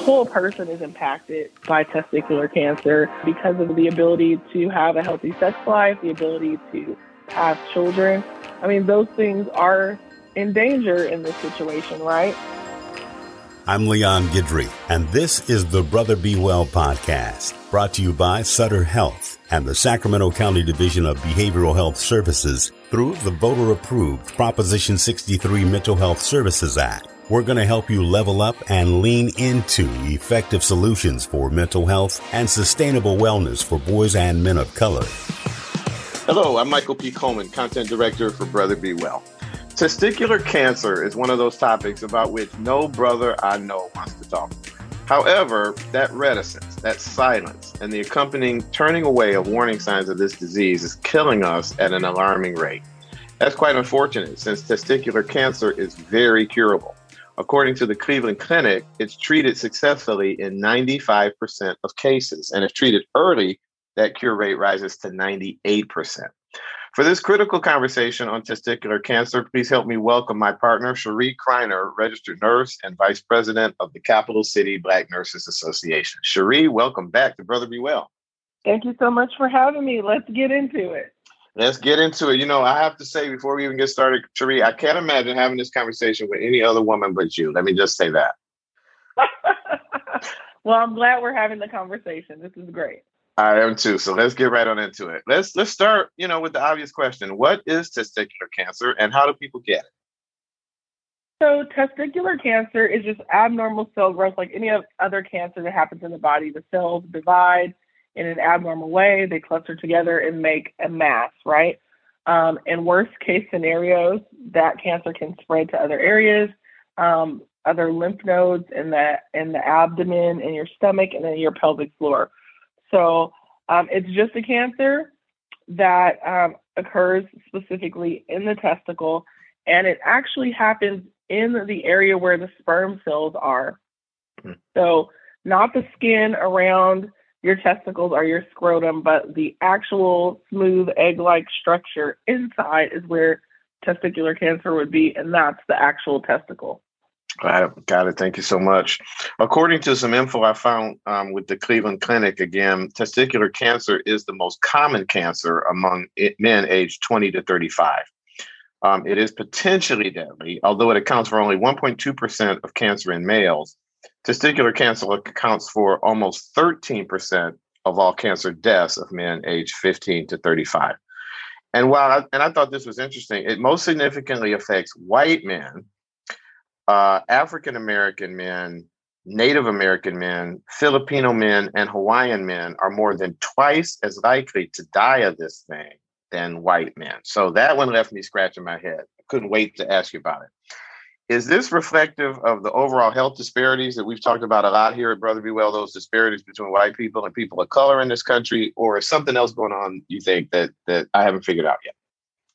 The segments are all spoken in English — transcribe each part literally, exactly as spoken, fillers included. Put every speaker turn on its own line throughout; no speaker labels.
whole person is impacted by testicular cancer because of the ability to have a healthy sex life, the ability to have children. I mean, those things are in danger in this situation, right?
I'm Leon Guidry, and this is the Brother Be Well podcast, brought to you by Sutter Health and the Sacramento County Division of Behavioral Health Services through the voter-approved Proposition sixty-three Mental Health Services Act. We're going to help you level up and lean into effective solutions for mental health and sustainable wellness for boys and men of color.
Hello, I'm Michael P. Coleman, Content Director for Brother Be Well. Testicular cancer is one of those topics about which no brother I know wants to talk. However, that reticence, that silence, and the accompanying turning away of warning signs of this disease is killing us at an alarming rate. That's quite unfortunate since testicular cancer is very curable. According to the Cleveland Clinic, it's treated successfully in ninety-five percent of cases, and if treated early, that cure rate rises to ninety-eight percent. For this critical conversation on testicular cancer, please help me welcome my partner, Cherie Kreiner, registered nurse and vice president of the Capital City Black Nurses Association. Cherie, welcome back to Brother Be Well.
Thank you so much for having me. Let's get into it.
Let's get into it. You know, I have to say before we even get started, Cherie, I can't imagine having this conversation with any other woman but you. Let me just say that.
Well, I'm glad we're having the conversation. This is great.
I am too. So let's get right on into it. Let's let's start, you know, with the obvious question. What is testicular cancer and how do people get it?
So testicular cancer is just abnormal cell growth like any other cancer that happens in the body. The cells divide in an abnormal way. They cluster together and make a mass, right? Um, in worst case scenarios, that cancer can spread to other areas, um, other lymph nodes in the, in the abdomen, in your stomach, and in your pelvic floor. So um, it's just a cancer that um, occurs specifically in the testicle, and it actually happens in the area where the sperm cells are. Mm-hmm. So not the skin around your testicles or your scrotum, but the actual smooth egg-like structure inside is where testicular cancer would be, and that's the actual testicle.
Got it. Got it. Thank you so much. According to some info I found um, with the Cleveland Clinic, again, testicular cancer is the most common cancer among it, men aged twenty to thirty-five. Um, it is potentially deadly, although it accounts for only one point two percent of cancer in males. Testicular cancer accounts for almost thirteen percent of all cancer deaths of men aged fifteen to thirty-five. And while I, and I thought this was interesting, it most significantly affects white men, Uh, African-American men, Native American men, Filipino men, and Hawaiian men are more than twice as likely to die of this thing than white men. So that one left me scratching my head. I couldn't wait to ask you about it. Is this reflective of the overall health disparities that we've talked about a lot here at Brother Be Well, those disparities between white people and people of color in this country, or is something else going on, you think, that, that I haven't figured out yet?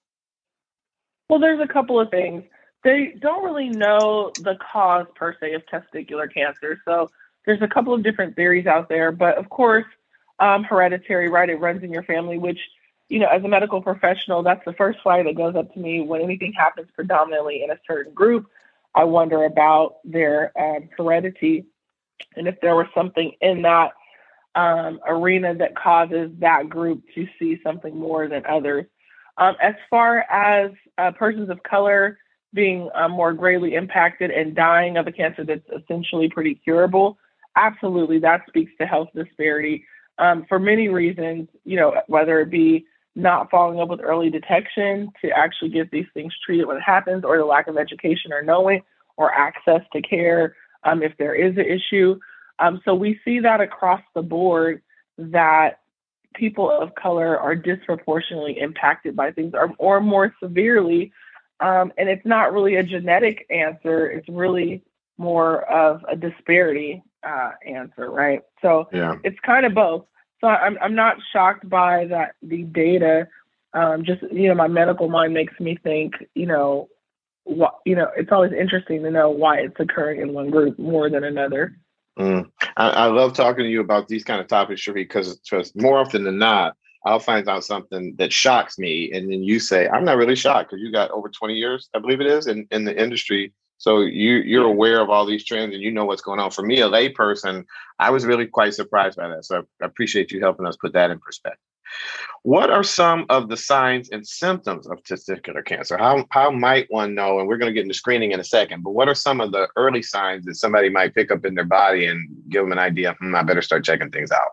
Well, there's a couple of things. They don't really know the cause per se of testicular cancer. So there's a couple of different theories out there, but of course, um, hereditary, right? It runs in your family, which, you know, as a medical professional, that's the first flag that goes up to me when anything happens predominantly in a certain group. I wonder about their um, heredity and if there was something in that um, arena that causes that group to see something more than others. Um, as far as uh, persons of color being um, more greatly impacted and dying of a cancer that's essentially pretty curable, absolutely, that speaks to health disparity um, for many reasons, you know, whether it be not following up with early detection to actually get these things treated when it happens, or the lack of education or knowing or access to care um, if there is an issue. Um, so we see that across the board, that people of color are disproportionately impacted by things or, or more severely. Um, and it's not really a genetic answer. It's really more of a disparity uh, answer, right? So yeah. It's kind of both. So I'm I'm not shocked by that the data. Um, just you know, my medical mind makes me think. You know, what you know, it's always interesting to know why it's occurring in one group more than another.
Mm. I, I love talking to you about these kind of topics, Cherie, because more often than not, I'll find out something that shocks me. And then you say, I'm not really shocked because you got over twenty years, I believe it is, in, in the industry So you, you're aware of all these trends and you know what's going on. For me, a layperson, I was really quite surprised by that. So I appreciate you helping us put that in perspective. What are some of the signs and symptoms of testicular cancer? How, how might one know? And we're going to get into screening in a second, but what are some of the early signs that somebody might pick up in their body and give them an idea, hmm, I better start checking things out?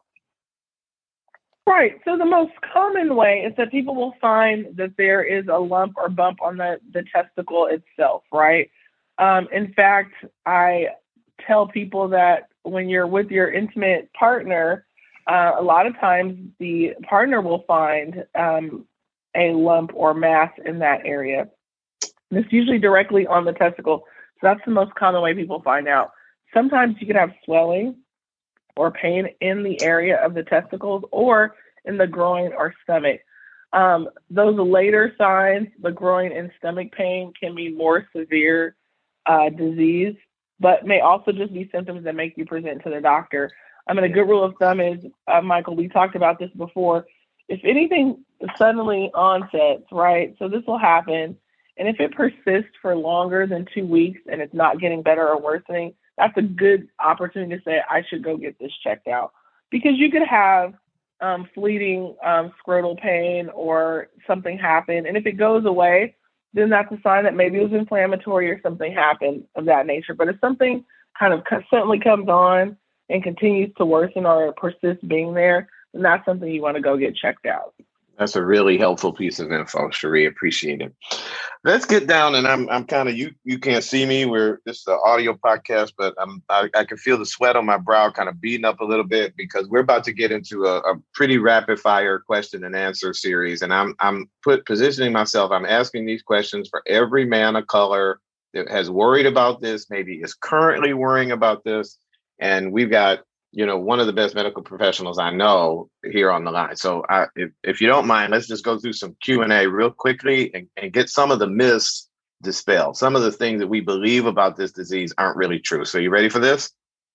Right. So the most common way is that people will find that there is a lump or bump on the, the testicle itself, right? Um, in fact, I tell people that when you're with your intimate partner, uh, a lot of times the partner will find um, a lump or mass in that area. And it's usually directly on the testicle. So that's the most common way people find out. Sometimes you can have swelling or pain in the area of the testicles or in the groin or stomach. Um, those later signs, the groin and stomach pain, can be more severe uh, disease, but may also just be symptoms that make you present to the doctor. I mean, a good rule of thumb is, uh, Michael, we talked about this before. If anything suddenly onsets, right? So this will happen. And if it persists for longer than two weeks and it's not getting better or worsening, that's a good opportunity to say, I should go get this checked out. Because you could have um, fleeting um, scrotal pain or something happen. And if it goes away, then that's a sign that maybe it was inflammatory or something happened of that nature. But if something kind of suddenly comes on and continues to worsen or persist being there, then that's something you want to go get checked out.
That's a really helpful piece of info, Cherie. Appreciate it. Let's get down, and I'm I'm kind of you. You can't see me. We're this is an audio podcast, but I'm I, I can feel the sweat on my brow, kind of beating up a little bit because we're about to get into a, a pretty rapid fire question and answer series, and I'm I'm put positioning myself. I'm asking these questions for every man of color that has worried about this, maybe is currently worrying about this, and we've got, you know, one of the best medical professionals I know here on the line. So I, if, if you don't mind, let's just go through some Q and A real quickly and, and get some of the myths dispelled. Some of the things that we believe about this disease aren't really true. So you ready for this?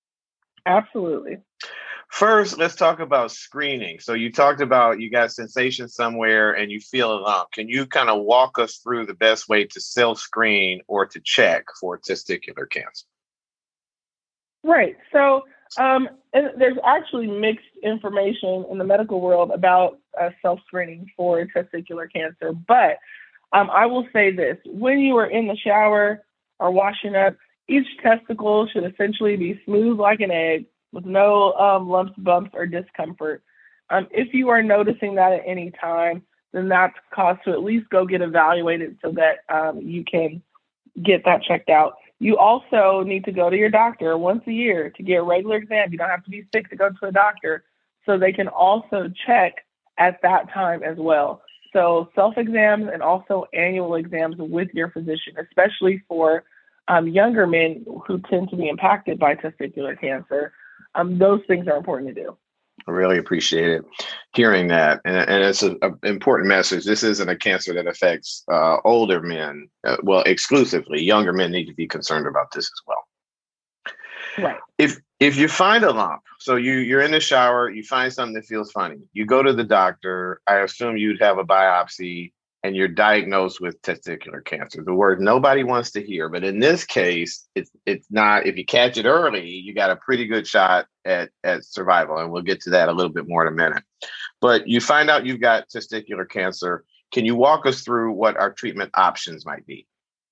Absolutely.
First, let's talk about screening. So you talked about you got sensation somewhere and you feel a lump. Can you kind of walk us through the best way to self-screen or to check for testicular cancer?
Right. So Um, and there's actually mixed information in the medical world about uh, self-screening for testicular cancer. But um, I will say this, when you are in the shower or washing up, each testicle should essentially be smooth like an egg with no um, lumps, bumps, or discomfort. Um, if you are noticing that at any time, then that's cause to at least go get evaluated so that um, you can get that checked out. You also need to go to your doctor once a year to get a regular exam. You don't have to be sick to go to a doctor. So they can also check at that time as well. So self-exams and also annual exams with your physician, especially for um, younger men who tend to be impacted by testicular cancer. Um, those things are important to do.
I really appreciate it hearing that. And, and it's an important message. This isn't a cancer that affects uh, older men. Uh, well, exclusively. Younger men need to be concerned about this as well.
Right.
If if you find a lump, so you, you're in the shower, you find something that feels funny, you go to the doctor, I assume you'd have a biopsy, and you're diagnosed with testicular cancer. The word nobody wants to hear, but in this case, it's it's not. If you catch it early, you got a pretty good shot at, at survival, and we'll get to that a little bit more in a minute. But you find out you've got testicular cancer. Can you walk us through what our treatment options might be?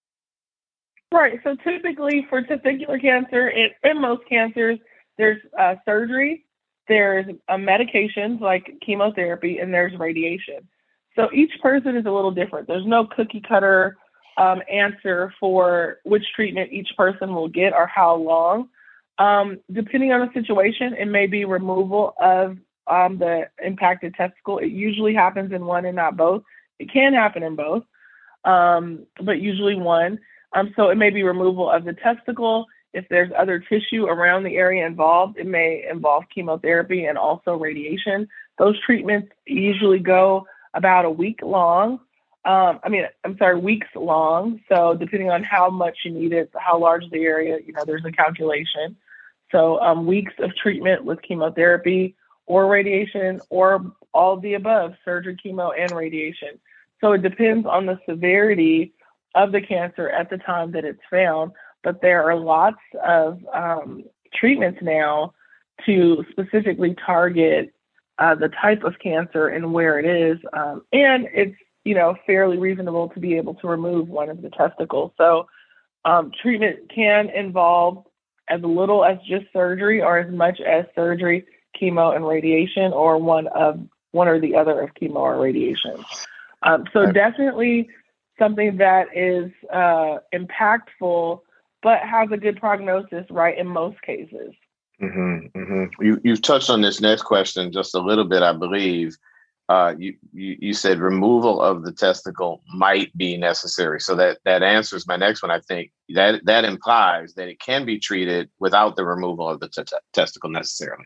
Right. So typically for testicular cancer, and, and most cancers, there's uh, surgery, there's uh, medications like chemotherapy, and there's radiation. So each person is a little different. There's no cookie cutter um, answer for which treatment each person will get or how long. Um, depending on the situation, it may be removal of um, the impacted testicle. It usually happens in one and not both. It can happen in both, um, but usually one. Um, so it may be removal of the testicle. If there's other tissue around the area involved, it may involve chemotherapy and also radiation. Those treatments usually go about a week long. Um, I mean, I'm sorry, weeks long. So depending on how much you need it, how large the area, you know, there's a calculation. So um, weeks of treatment with chemotherapy or radiation or all of the above, surgery, chemo, and radiation. So it depends on the severity of the cancer at the time that it's found. but there are lots of um, treatments now to specifically target uh, the type of cancer and where it is. Um, and it's, you know, fairly reasonable to be able to remove one of the testicles. So um, treatment can involve as little as just surgery or as much as surgery, chemo, and radiation, or one of one or the other of chemo or radiation. Um, so
Okay.
definitely something that is uh, impactful, but has a good prognosis, right, in most cases.
Mm-hmm, mm-hmm. You, you've touched on this next question just a little bit, I believe. Uh, you, you you said removal of the testicle might be necessary. So that, that answers my next one. I think that that implies that it can be treated without the removal of the t- t- testicle necessarily.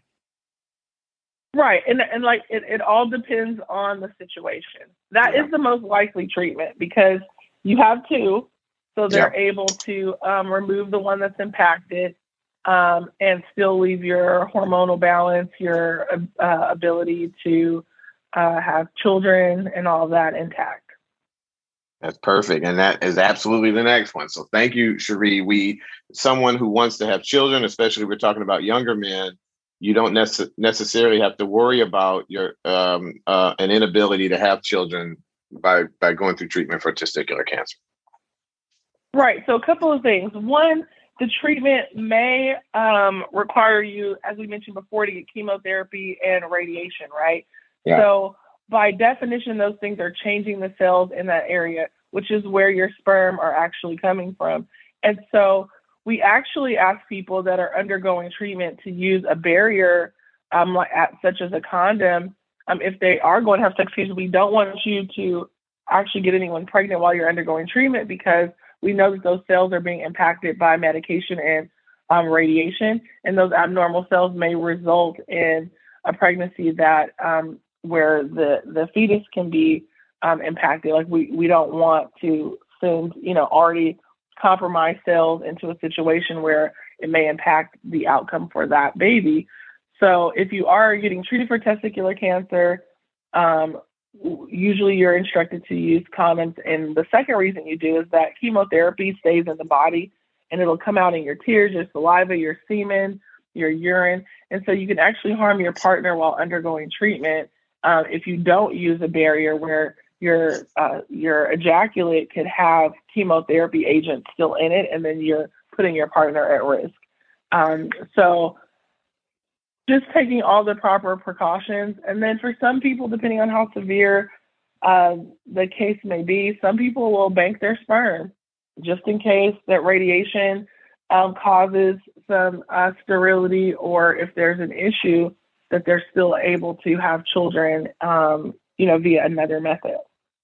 Right. And and like it, it all depends on the situation. That
Yeah.
is the most likely treatment because you have two. So they're
Yeah.
able to um, remove the one that's impacted um, and still leave your hormonal balance, your uh, ability to uh, have children and all of that intact.
That's perfect. And that is absolutely the next one. So thank you, Cherie. We, someone who wants to have children, especially we're talking about younger men, you don't nece- necessarily have to worry about your um, uh, an inability to have children by, by going through treatment for testicular cancer.
Right. So a couple of things. One, the treatment may um, require you, as we mentioned before, to get chemotherapy and radiation, right?
Yeah.
So by definition, those things are changing the cells in that area, which is where your sperm are actually coming from. And so we actually ask people that are undergoing treatment to use a barrier, um, like at, such as a condom, um, if they are going to have sex. Because we don't want you to actually get anyone pregnant while you're undergoing treatment, because we know that those cells are being impacted by medication and um, radiation, and those abnormal cells may result in a pregnancy that um, where the, the fetus can be um, impacted. Like we, we don't want to send, you know, already compromised cells into a situation where it may impact the outcome for that baby. So if you are getting treated for testicular cancer, um, usually you're instructed to use condoms. And the second reason you do is that chemotherapy stays in the body and it'll come out in your tears, your saliva, your semen, your urine. And so you can actually harm your partner while undergoing treatment uh, if you don't use a barrier where your uh, your ejaculate could have chemotherapy agents still in it, and then you're putting your partner at risk. Um, so just taking all the proper precautions. And then for some people, depending on how severe uh, the case may be, some people will bank their sperm just in case that radiation um, causes some uh, sterility, or if there's an issue that they're still able to have children, um, you know, via another method.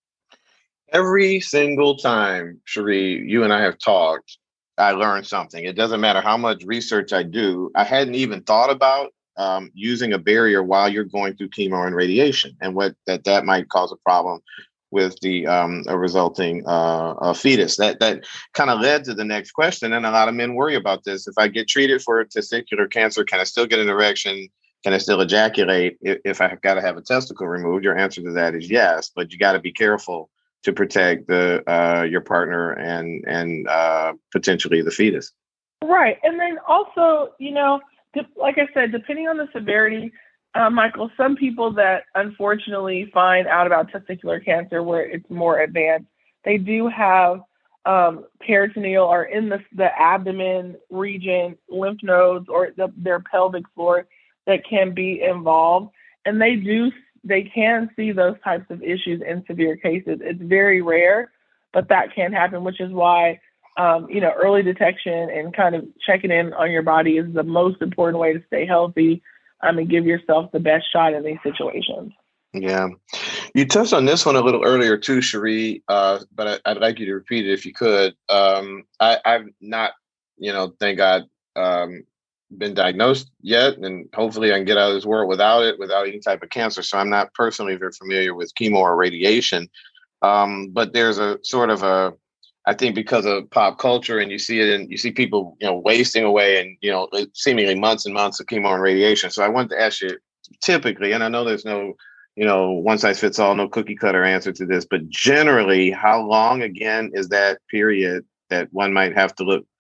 Every single time, Cherie, you and I have talked, I learned something. It doesn't matter how much research I do. I hadn't even thought about um, using a barrier while you're going through chemo and radiation, and what that that might cause a problem with the um, a resulting uh, uh, fetus. That that kind of led to the next question, and a lot of men worry about this. If I get treated for testicular cancer, can I still get an erection? Can I still ejaculate if, if I've got to have a testicle removed? Your answer to that is yes, but you got to be careful to protect the uh, your partner and and uh, potentially the fetus.
Right, and then also, you know, like I said, depending on the severity, uh, Michael, some people that unfortunately find out about testicular cancer where it's more advanced, they do have um, peritoneal or in the, the abdomen region, lymph nodes, or the, their pelvic floor that can be involved. And they do, they can see those types of issues in severe cases. It's very rare, but that can happen, which is why Um, you know, early detection and kind of checking in on your body is the most important way to stay healthy um, and give yourself the best shot in these situations.
Yeah. You touched on this one a little earlier too, Cherie, uh, but I, I'd like you to repeat it if you could. Um, I, I've not, you know, thank God, um, been diagnosed yet, and hopefully I can get out of this world without it, without any type of cancer. So I'm not personally very familiar with chemo or radiation. Um, but there's a sort of a, I think because of pop culture, and you see it, and you see people, you know, wasting away and, you know, seemingly months and months of chemo and radiation. So I wanted to ask you, typically, and I know there's no, you know, one size fits all, no cookie cutter answer to this, but generally, how long again is that period that one might have to look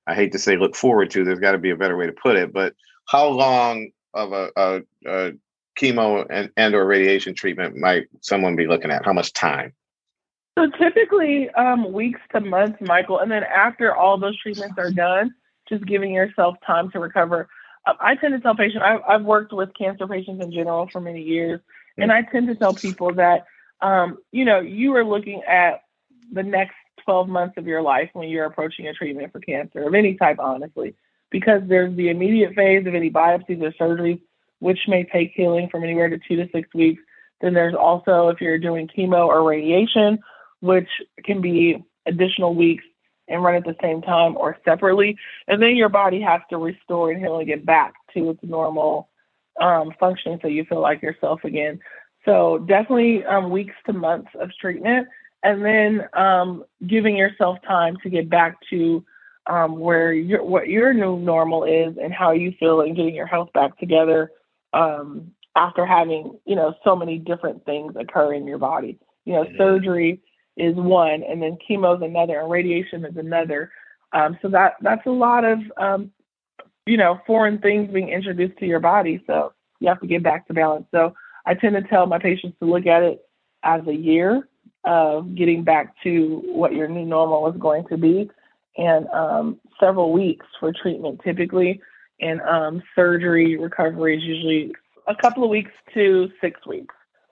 I hate to say look forward to, there's got to be a better way to put it, but how long of a, a, a chemo and, and or radiation treatment might someone be looking at? How much time?
So typically um, weeks to months, Michael, and then after all those treatments are done, just giving yourself time to recover. Uh, I tend to tell patients, I've, I've worked with cancer patients in general for many years, mm-hmm. and I tend to tell people that, um, you know, you are looking at the next twelve months of your life when you're approaching a treatment for cancer of any type, honestly, because there's the immediate phase of any biopsies or surgeries, which may take healing from anywhere to two to six weeks. Then there's also, if you're doing chemo or radiation, which can be additional weeks and run at the same time or separately. And then your body has to restore and heal and get back to its normal um, function so you feel like yourself again. So definitely um, weeks to months of treatment, and then um, giving yourself time to get back to um, where your what your new normal is and how you feel, and getting your health back together um, after having, you know, so many different things occur in your body. You know, mm-hmm. surgery is one, and then chemo is another, and radiation is another. Um, so that that's a lot of, um, you know, foreign things being introduced to your body. So you have to get back to balance. So I tend to tell my patients to look at it as a year of getting back to what your new normal is going to be, and um, several weeks for treatment typically. And um, surgery recovery is usually a couple of weeks to six weeks.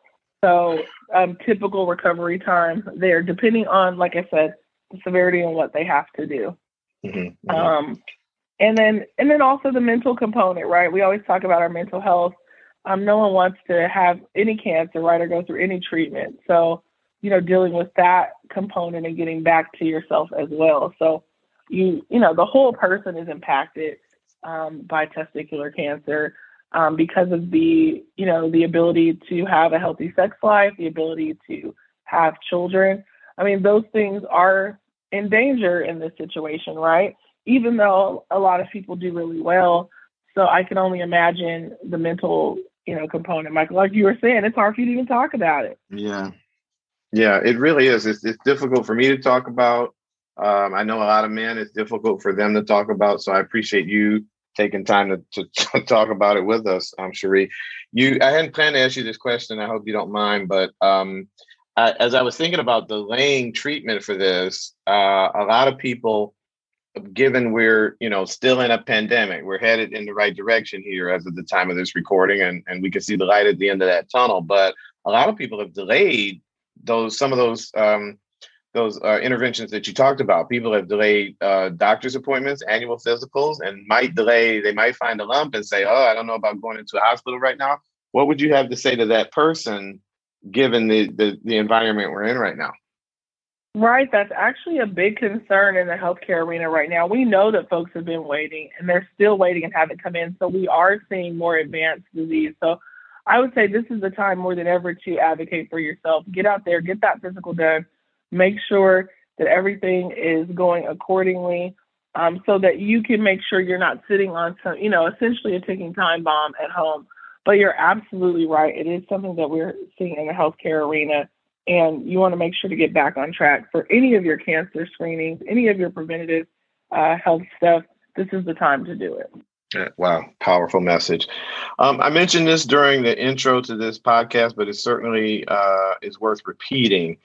So um, typical recovery time there, depending on, like I said, the severity and what they have to do. Mm-hmm, mm-hmm. Um, and then and then also the mental component, right? We always talk about our mental health. Um, no one wants to have any cancer, right, or go through any treatment. So, you know, dealing with that component and getting back to yourself as well. So, you you know, the whole person is impacted um, by testicular cancer. Um, because of the, you know, the ability to have a healthy sex life, the ability to have children. I mean, those things are in danger in this situation, right? Even though a lot of people do really well. So I can only imagine the mental, you know, component, Michael. Like you were saying, it's hard for you to even talk about it.
Yeah. Yeah, it really is. It's, it's difficult for me to talk about. Um, I know a lot of men, it's difficult for them to talk about. So I appreciate you taking time to, to, to talk about it with us, um, Cherie. You, I hadn't planned to ask you this question. I hope you don't mind, but um, I, as I was thinking about delaying treatment for this, uh, a lot of people, given we're, you know, still in a pandemic, we're headed in the right direction here as of the time of this recording, and, and we can see the light at the end of that tunnel. But a lot of people have delayed those, some of those, um, those uh, interventions that you talked about. People have delayed uh, doctor's appointments, annual physicals, and might delay, they might find a lump and say, oh, I don't know about going into a hospital right now. What would you have to say to that person, given the, the, the environment we're in right now?
Right. That's actually a big concern in the healthcare arena right now. We know that folks have been waiting, and they're still waiting and haven't come in. So we are seeing more advanced disease. So I would say this is the time more than ever to advocate for yourself. Get out there, get that physical done. Make sure that everything is going accordingly, um, so that you can make sure you're not sitting on some, you know, essentially a ticking time bomb at home. But you're absolutely right. It is something that we're seeing in the healthcare arena, and you want to make sure to get back on track for any of your cancer screenings, any of your preventative uh, health stuff. This is the time to do it.
Yeah, wow, powerful message. Um, I mentioned this during the intro to this podcast, but it certainly uh, is worth repeating.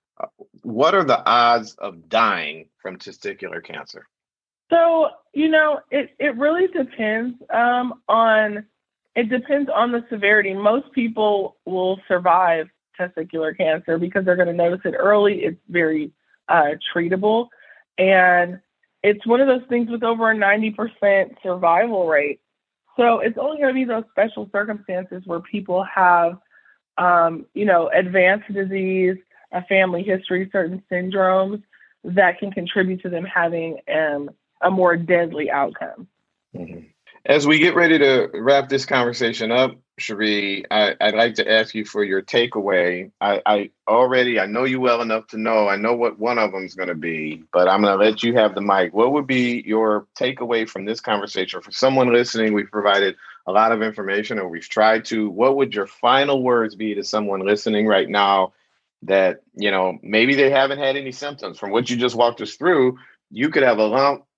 What are the odds of dying from testicular cancer?
So, you know, it, it really depends um, on, it depends on the severity. Most people will survive testicular cancer because they're going to notice it early. It's very uh, treatable. And it's one of those things with over a ninety percent survival rate. So it's only going to be those special circumstances where people have, um, you know, advanced disease, a family history, certain syndromes that can contribute to them having um, a more deadly outcome.
Mm-hmm. As we get ready to wrap this conversation up, Cherie, I, I'd like to ask you for your takeaway. I, I already, I know you well enough to know, I know what one of them is going to be, but I'm going to let you have the mic. What would be your takeaway from this conversation? For someone listening, we've provided a lot of information, or we've tried to. What would your final words be to someone listening right now that, you know, maybe they haven't had any symptoms? From what you just walked us through, you could have a lump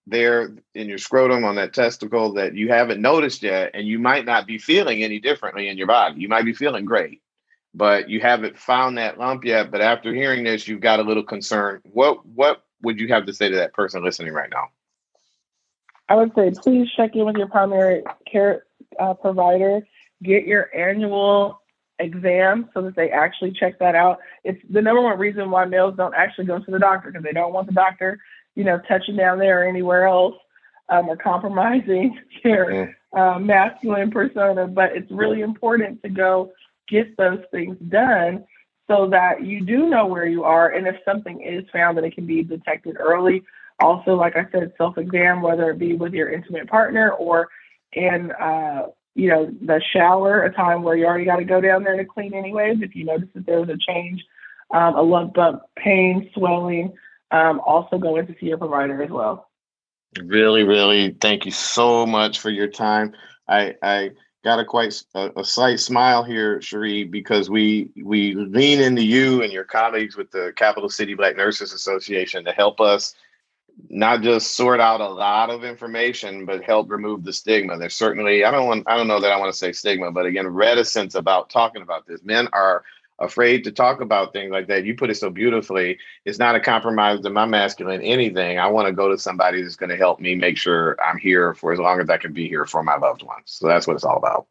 there in your scrotum on that testicle that you haven't noticed yet, and you might not be feeling any differently in your body. You might be feeling great, but you haven't found that lump yet. But after hearing this, you've got a little concern. What what would you have to say to that person listening right now?
I would say please check in with your primary care uh, provider. Get your annual exam so that they actually check that out. It's the number one reason why males don't actually go to the doctor, because they don't want the doctor, you know, touching down there or anywhere else, um, or compromising their uh, masculine persona. But it's really important to go get those things done so that you do know where you are. And if something is found, that it can be detected early. Also, like I said, self-exam, whether it be with your intimate partner or in, uh, you know, the shower, a time where you already got to go down there to clean anyways. If you notice that there was a change, um, a lump bump, pain, swelling, um, also go in to see your provider as well.
Really, really, thank you so much for your time. I, I got a quite a, a slight smile here, Cherie, because we we lean into you and your colleagues with the Capital City Black Nurses Association to help us not just sort out a lot of information, but help remove the stigma. There's certainly, I don't want, I don't know that I want to say stigma, but again, reticence about talking about this. Men are afraid to talk about things like that. You put it so beautifully. It's not a compromise to my masculine anything. I want to go to somebody that's going to help me make sure I'm here for as long as I can be here for my loved ones. So that's what it's all about.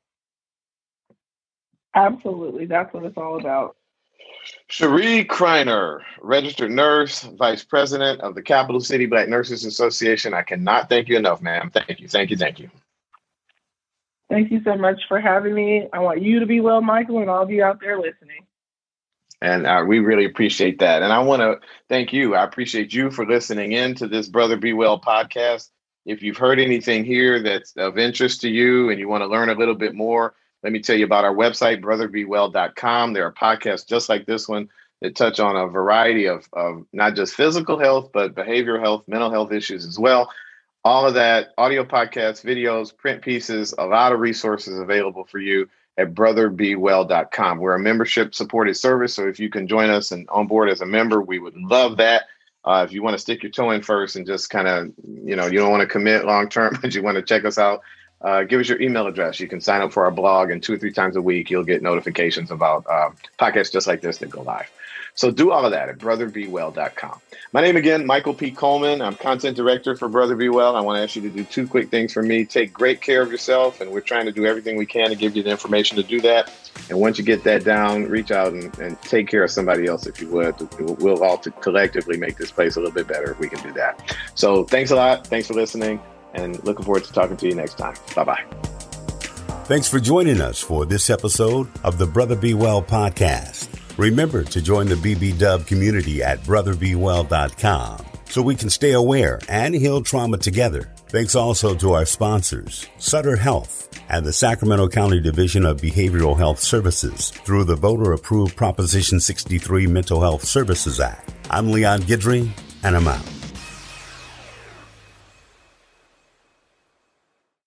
Absolutely. That's what it's all about.
Cherie Kreiner, registered nurse, vice president of the Capital City Black Nurses Association. I cannot thank you enough, ma'am. Thank you, thank you, thank you.
Thank you so much for having me. I want you to be well, Michael, and all of you out there listening.
And uh, we really appreciate that. And I want to thank you. I appreciate you for listening in to this Brother Be Well podcast. If you've heard anything here that's of interest to you and you want to learn a little bit more, let me tell you about our website, brother be well dot com. There are podcasts just like this one that touch on a variety of, of not just physical health, but behavioral health, mental health issues as well. All of that, audio podcasts, videos, print pieces, a lot of resources available for you at brother be well dot com. We're a membership supported service. So if you can join us and on board as a member, we would love that. Uh, if you want to stick your toe in first and just kind of, you know, you don't want to commit long term, but you want to check us out, Uh, give us your email address. You can sign up for our blog, and two or three times a week, you'll get notifications about uh, podcasts just like this that go live. So do all of that at brother be well dot com. My name again, Michael P. Coleman. I'm content director for Brother Be Well. I want to ask you to do two quick things for me. Take great care of yourself, and we're trying to do everything we can to give you the information to do that. And once you get that down, reach out and, and take care of somebody else if you would. We'll all to collectively make this place a little bit better if we can do that. So thanks a lot. Thanks for listening. And looking forward to talking to you next time. Bye-bye.
Thanks for joining us for this episode of the Brother Be Well podcast. Remember to join the B B Dub community at brother be well dot com so we can stay aware and heal trauma together. Thanks also to our sponsors, Sutter Health and the Sacramento County Division of Behavioral Health Services through the voter-approved Proposition sixty-three Mental Health Services Act. I'm Leon Guidry, and I'm out.